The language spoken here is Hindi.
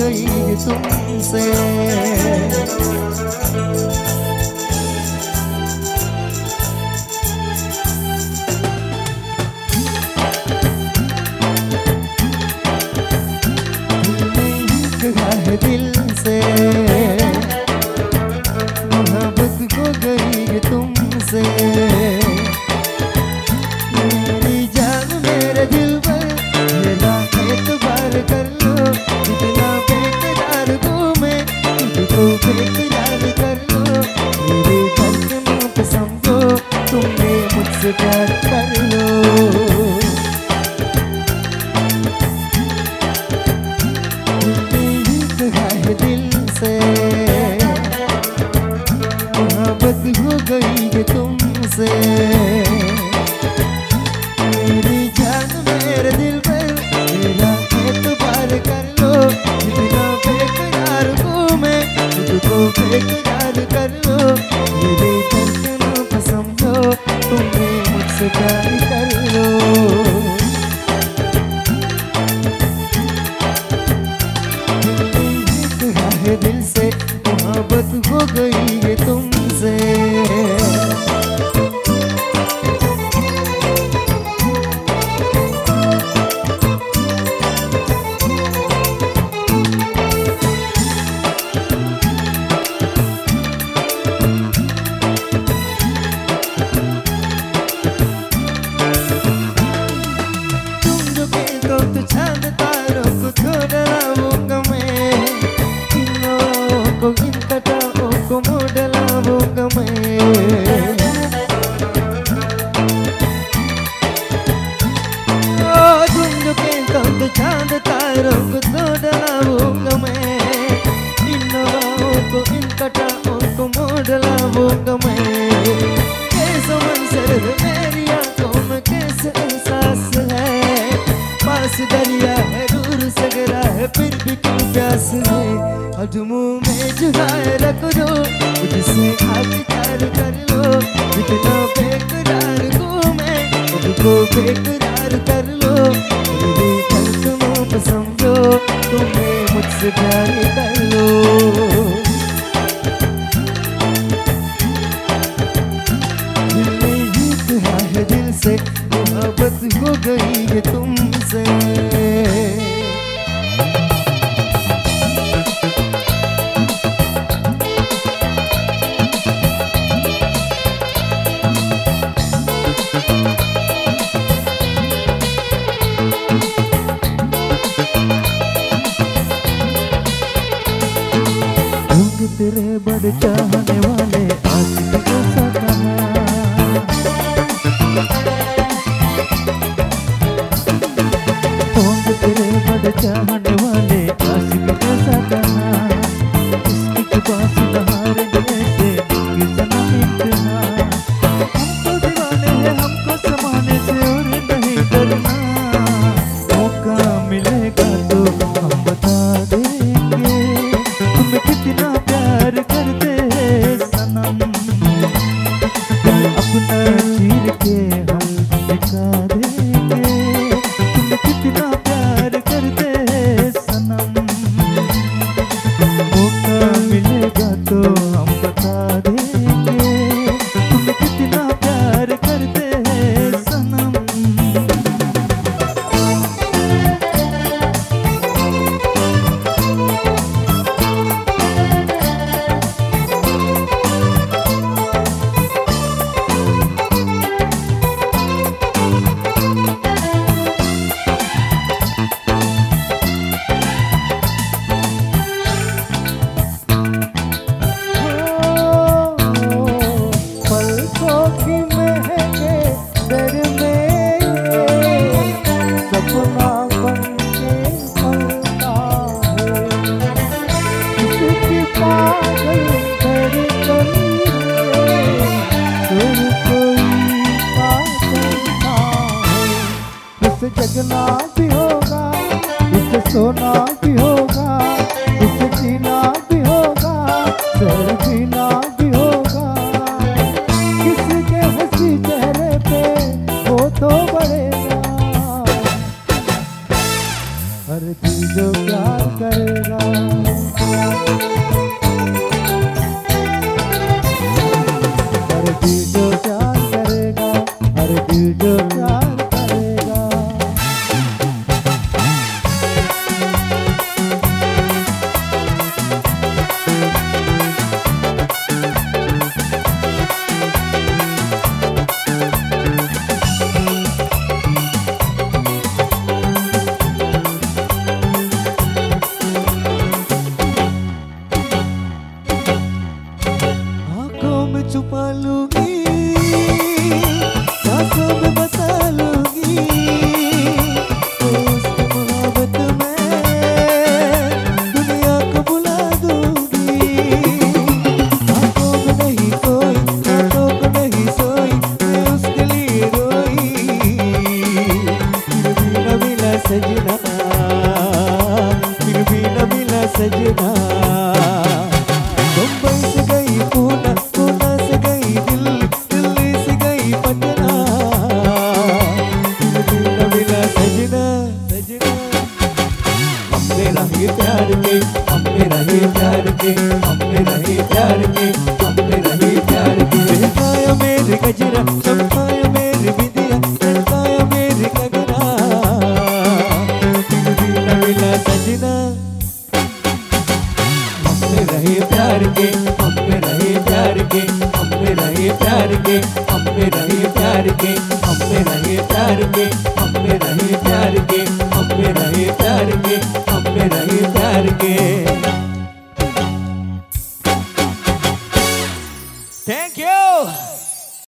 गई तुमसे। दिल से मोहब्बत हो गई तुमसे। मेरी जान मेरे दिल पर मेरा एतबार कर लो, इतना बेकरार हूँ मैं, तुझको बेकरार कर लो। मेरे धड़कनों पे समझो तुमने मुझसे प्यार कर लो। दिल से मोहब्बत हो गई है तुमसे। मेरी जान मेरे दिल पर मेरा एतबार कर लो, इतना बेकरार हूँ मैं, तुझको बेकरार कर लो। मेरे धड़कनों पे समझो तुमने मुझसे प्यार कर लो। दिल से मोहब्बत हो गई है तुमसे। तुम जो कहते हो तो चांद तारों को थोड़ा लाऊंगा मैं, इन कटाओं को मोड़लाऊंगा मैं। तुम जो कहते हो तो चांद तारों को तोड़लाऊंगा मैं, इन नवाओं को इन कटाओं को मोड़लाऊंगा मैं। कैसा मंजर है मेरी आंखों में, कैसे एहसास है, पास दरिया है दूर सगरा है फिर भी क्यों प्यास है। आज मुँह में जुगाए रख दो, मुझसे आगे प्यार कर लो, इतना बेकरार हूँ मैं, तुझको बेकरार कर लो। मेरी धड़कनों पे समझो तुम्हें मुझसे प्यार कर लो। दिल ने ही कहा है दिल से मोहब्बत हो गई है तुमसे। तेरे बड़े चाहने वाले आशिक जैसा कहा, तेरे बड़े चाहने वाले आशिक जैसा कहा। इसकी जुबान से नहारेंगे से कि सनम इतना, हमको दीवाने हैं हमको समाने से और नहीं डरना। मौका मिलेगा तो हम बता देंगे हमें कितना प्यार करते हैं सनम। अपना चीर के हम दिखा देंगे तुम्हें कितना प्यार करते हैं सनम। मौका मिलेगा तो हम बता देंगे तुम्हें कितना प्यार करते हैं सनम। जगना भी होगा, इसे सोना भी होगा, इसे जीना भी होगा, सर जीना भी होगा। किसके हंसी चेहरे पे वो तो बढ़ेगा, हर दिल जो प्यार करेगा। छुपा लूंगी, सांसों में बसा लूंगी, उसकी मोहब्बत में दुनिया को बुला दूंगी। आंखों में नहीं कोई, रातों को नहीं सोई, मैं उसके लिए रोई, फिर भी न मिला सजना, फिर भी न मिला सजना। मुंबई से गई पूना, पूना से गई दिल्ली, दिल्ली से गई पटना, फिर भी न मिला सजना, सजना। हमने रहे प्यार के, हमने रहे प्यार के, हमने रहे प्यार के, हमने रहे प्यार के। चमकाया मेरे गजरा, चमकाया मेरे विदिया, चमकाया मेरे गगना, फिर भी न मिला सजना। हमने रहे प्यार के, हमने रहे प्यार के, हमने रहे प्यार के, हमने रहे प्यार के, हमने रहे प्यार के, हमने रहे प्यार के, हमने रहे प्यार के, हमने रहे प्यार के। Thank you.